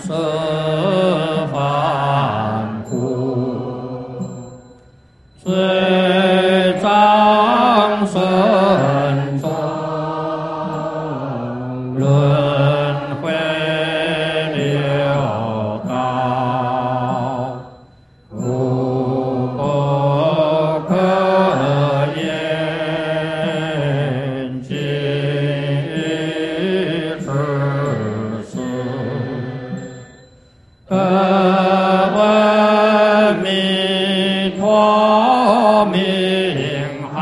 十方苦，罪障深重，轮回六道，无不可言尽之事。得闻弥陀名号，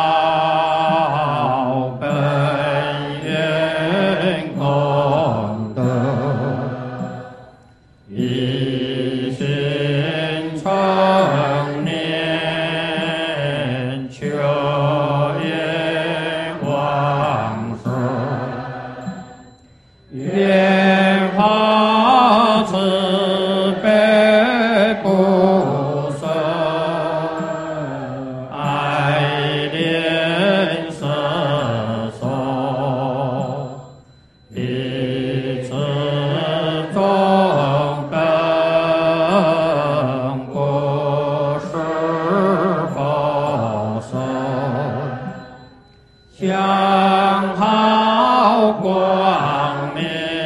本愿功德，一心成念，求业往生，愿发慈悲不生，爱怜摄受，彼此众根不是否生，相好光明，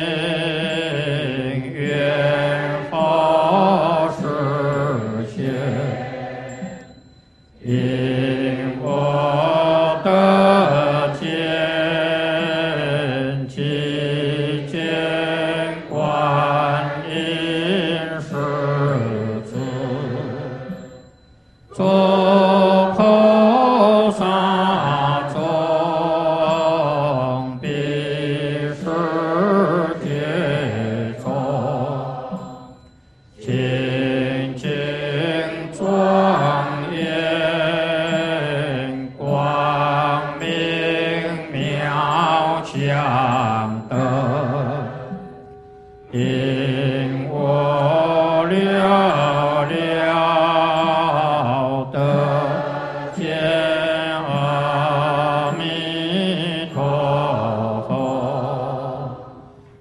愿佛实现，因我得见，其见观音世子，诸菩萨众必是界中，清净庄严，光明妙强德，因我了